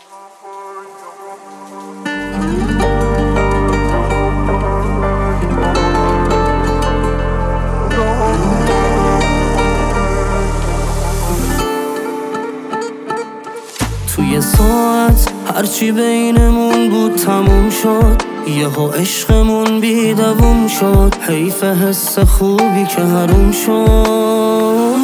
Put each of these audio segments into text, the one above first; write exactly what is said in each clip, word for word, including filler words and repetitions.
توی ساعت هرچی بینمون بود تموم شد، یهو عشقمون بی دووم شد. حیف حس خوبی که حروم شد.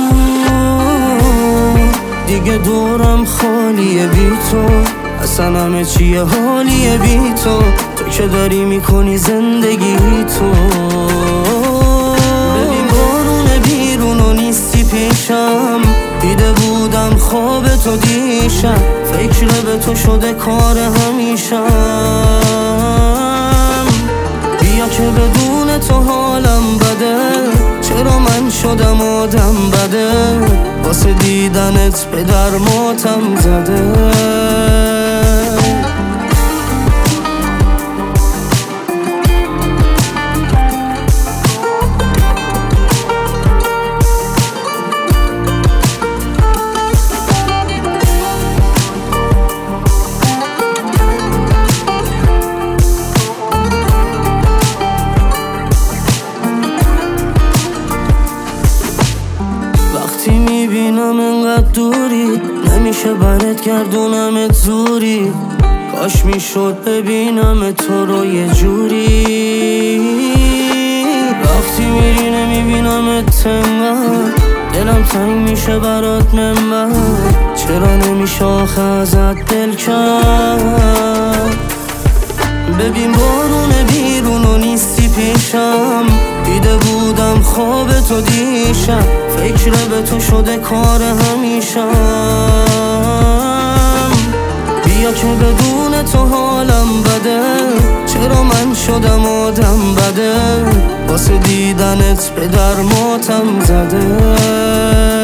دیگه دورم خالیه بی تو، اصلا همه چیه حالیه بی تو. تو که داری میکنی زندگی تو. ببین بارون بیرون و نیستی پیشم، دیده بودم خواب تو دیشب. فکر به تو شده کار همیشم. بیا که بدون تو حالم بده، چرا من شدم آدم بده. واسه دیدنت به در ماتم زده. وقتی میبینم انقدر دوری، نمیشه برات گردونمت زوری. کاش میشد ببینم تو رو یه جوری. وقتی میری نمیبینمت انقدر، دلم تنگ میشه برات منبر. چرا نمیشه آخه ازت دل کرد. ببین بارون بیرون و نیستی پیشم، دیده بودم خواب تو دیشب. فکر به تو شده کار همیشم. بیا که بدون تو حالم بده، چرا من شدم آدم بده. واسه دیدنت به در ماتم زده.